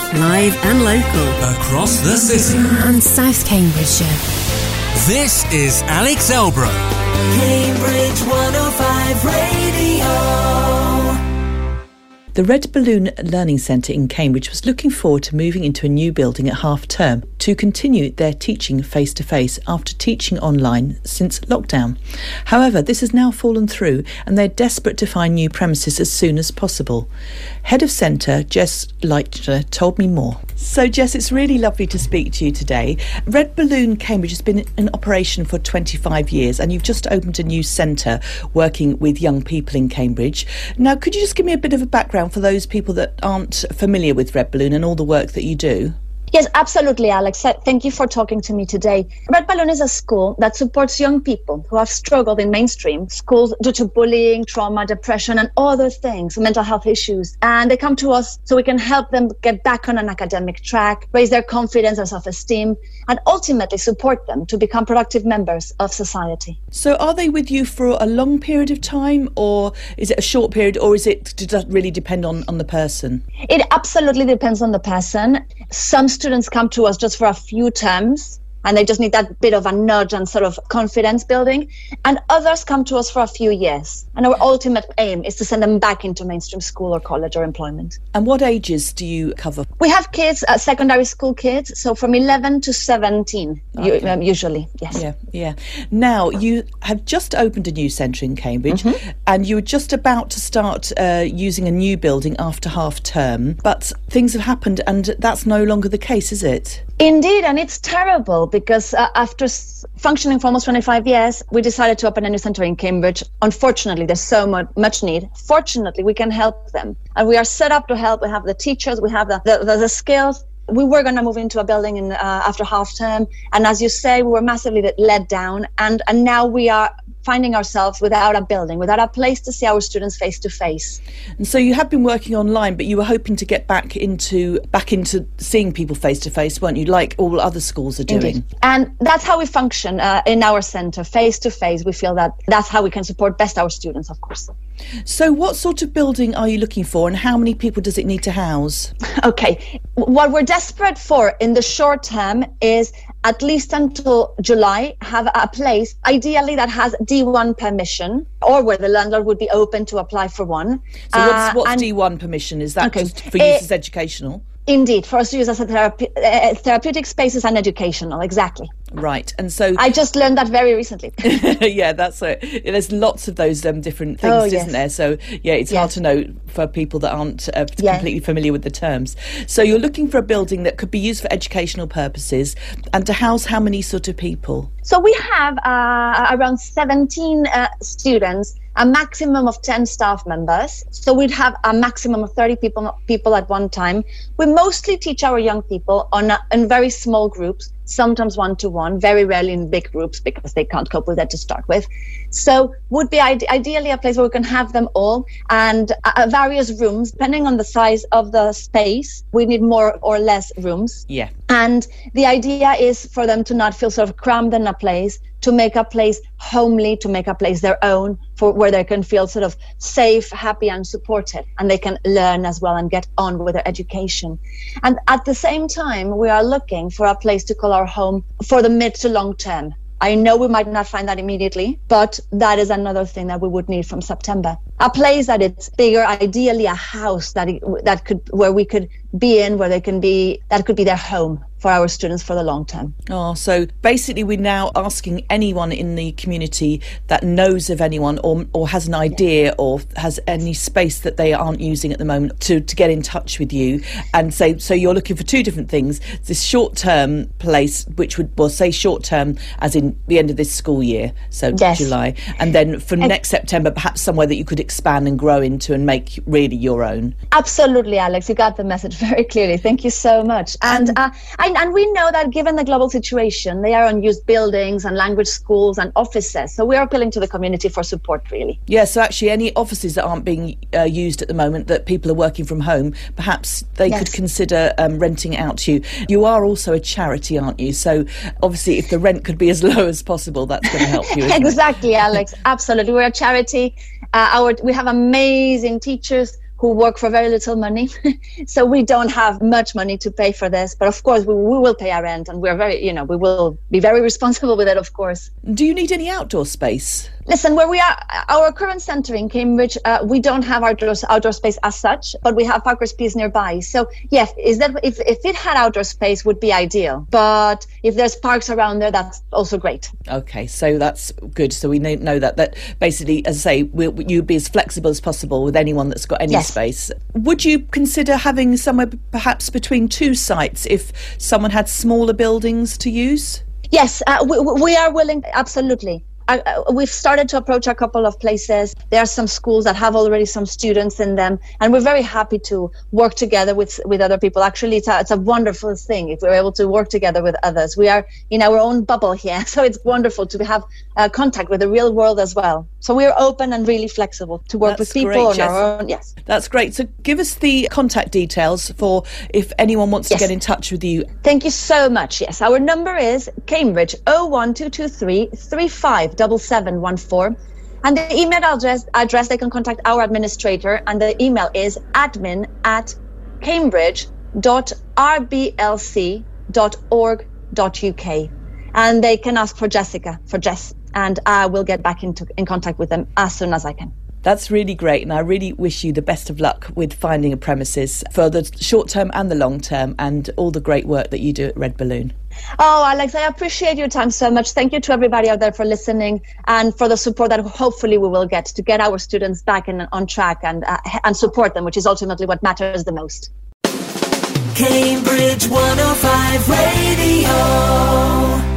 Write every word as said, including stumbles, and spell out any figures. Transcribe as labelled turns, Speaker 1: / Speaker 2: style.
Speaker 1: Live and local.
Speaker 2: Across the city.
Speaker 1: And South Cambridgeshire.
Speaker 2: This is Alex Elbrow.
Speaker 3: Cambridge one oh five Radio.
Speaker 4: The Red Balloon Learning Centre in Cambridge was looking forward to moving into a new building at half term to continue their teaching face-to-face after teaching online since lockdown. However, this has now fallen through and they're desperate to find new premises as soon as possible. Head of Centre, Jess Leitner, told me more. So Jess, it's really lovely to speak to you today. Red Balloon Cambridge has been in operation for twenty-five years and you've just opened a new centre working with young people in Cambridge. Now, could you just give me a bit of a background for those people that aren't familiar with Red Balloon and all the work that you do?
Speaker 5: Yes, absolutely, Alex. Thank you for talking to me today. Red Balloon is a school that supports young people who have struggled in mainstream schools due to bullying, trauma, depression, and other things, mental health issues. And they come to us so we can help them get back on an academic track, raise their confidence and self-esteem, and ultimately support them to become productive members of society.
Speaker 4: So are they with you for a long period of time, or is it a short period, or is it, does that really depend on, on the person?
Speaker 5: It absolutely depends on the person. Some students come to us just for a few terms and they just need that bit of a nudge and sort of confidence building. And others come to us for a few years. And our ultimate aim is to send them back into mainstream school or college or employment.
Speaker 4: And what ages do you cover?
Speaker 5: We have kids, uh, secondary school kids, so from eleven to seventeen, okay. u- um, usually, yes.
Speaker 4: Yeah, yeah. Now, you have just opened a new centre in Cambridge, mm-hmm. and you were just about to start uh, using a new building after half term, but things have happened and that's no longer the case, is it?
Speaker 5: Indeed, and it's terrible because uh, after s- functioning for almost twenty-five years, we decided to open a new centre in Cambridge. Unfortunately, there's so much, much need. Fortunately, we can help them. And we are set up to help. We have the teachers, we have the, the, the, the skills. We were going to move into a building in, uh, after half term. And as you say, we were massively let down. And, and now we are finding ourselves without a building, without a place to see our students face to face.
Speaker 4: And so you have been working online, but you were hoping to get back into back into seeing people face to face, weren't you? Like all other schools are doing.
Speaker 5: Indeed. And that's how we function uh, in our centre, face to face. We feel that that's how we can support best our students, of course.
Speaker 4: So what sort of building are you looking for and how many people does it need to house?
Speaker 5: Okay, what we're desperate for in the short term is at least until July have a place, ideally that has D one permission or where the landlord would be open to apply for one.
Speaker 4: So what's,
Speaker 5: uh,
Speaker 4: what's
Speaker 5: and,
Speaker 4: D one permission? Is that
Speaker 5: okay.
Speaker 4: just for use uh, as educational?
Speaker 5: Indeed, for us to use as a therapy, uh, therapeutic spaces and educational, exactly.
Speaker 4: Right, and so...
Speaker 5: I just learned that very recently.
Speaker 4: Yeah, that's it. There's lots of those um, different things,
Speaker 5: oh,
Speaker 4: isn't
Speaker 5: yes.
Speaker 4: there? So, yeah, it's
Speaker 5: yes.
Speaker 4: hard to know for people that aren't uh,
Speaker 5: yeah.
Speaker 4: completely familiar with the terms. So you're looking for a building that could be used for educational purposes and to house how many sort of people?
Speaker 5: So we have uh, around seventeen uh, students, a maximum of ten staff members. So we'd have a maximum of thirty people people at one time. We mostly teach our young people on a, in very small groups, sometimes one-to-one, very rarely in big groups because they can't cope with that to start with. So would be ide- ideally a place where we can have them all and uh, various rooms, depending on the size of the space. We need more or less rooms.
Speaker 4: Yeah.
Speaker 5: And the idea is for them to not feel sort of crammed in a place, to make a place homely, to make a place their own, for where they can feel sort of safe, happy and supported, and they can learn as well and get on with their education. And at the same time, we are looking for a place to call our home for the mid to long term. I know we might not find that immediately, but that is another thing that we would need from September. A place that it's bigger, ideally a house that it, that could where we could be in, where they can be, that could be their home for our students for the long term.
Speaker 4: Oh, so basically we're now asking anyone in the community that knows of anyone or or has an idea yeah. or has any space that they aren't using at the moment to, to get in touch with you and say, so you're looking for two different things. This short-term place, which would, well, say short-term as in the end of this school year, so
Speaker 5: yes.
Speaker 4: July, and then for
Speaker 5: and
Speaker 4: next September, perhaps somewhere that you could expand and grow into and make really your own.
Speaker 5: Absolutely, Alex, you got the message very clearly. Thank you so much. And uh, I, and we know that given the global situation, they are unused buildings and language schools and offices. So we are appealing to the community for support, really.
Speaker 4: Yeah, so actually any offices that aren't being uh, used at the moment, that people are working from home, perhaps they
Speaker 5: yes.
Speaker 4: could consider um, renting it out to you. You are also a charity, aren't you? So obviously if the rent could be as low as possible, that's going to help you.
Speaker 5: Exactly, Alex. Absolutely. We're a charity. Uh, our we have amazing teachers. who work for very little money. So we don't have much money to pay for this. But of course, we, we will pay our rent, and we're very, you know, we will be very responsible with it, of course.
Speaker 4: Do you need any outdoor space?
Speaker 5: Listen, where we are, our current centre in Cambridge, uh, we don't have outdoor, outdoor space as such, but we have Parker's Piece nearby. So, yes, is that if, if it had outdoor space would be ideal. But if there's parks around there, that's also great.
Speaker 4: Okay, so that's good. So we know that, that basically, as I say, we'll, you'd be as flexible as possible with anyone that's got any
Speaker 5: yes.
Speaker 4: space. Would you consider having somewhere perhaps between two sites if someone had smaller buildings to use?
Speaker 5: Yes, uh, we, we are willing, absolutely. Uh, we've started to approach a couple of places. There are some schools that have already some students in them, and we're very happy to work together with, with other people. Actually, it's a, it's a wonderful thing if we're able to work together with others. We are in our own bubble here, so it's wonderful to have uh, contact with the real world as well. So we're open and really flexible to work
Speaker 4: That's
Speaker 5: with people
Speaker 4: great,
Speaker 5: on
Speaker 4: Jess.
Speaker 5: our own. Yes,
Speaker 4: that's great. So give us the contact details for if anyone wants
Speaker 5: yes.
Speaker 4: to get in touch with you.
Speaker 5: Thank you so much. Yes, our number is Cambridge oh one two two three, three five seven seven one four, and the email address address they can contact our administrator, and the email is admin at cambridge dot r b l c dot org dot u k, and they can ask for Jessica, for Jess, and I will get back into in contact with them as soon as I can.
Speaker 4: That's really great, and I really wish you the best of luck with finding a premises for the short term and the long term, and all the great work that you do at Red Balloon.
Speaker 5: Oh, Alex, I appreciate your time so much. Thank you to everybody out there for listening and for the support that hopefully we will get to get our students back in, on track and uh, and support them, which is ultimately what matters the most.
Speaker 3: Cambridge one oh five Radio.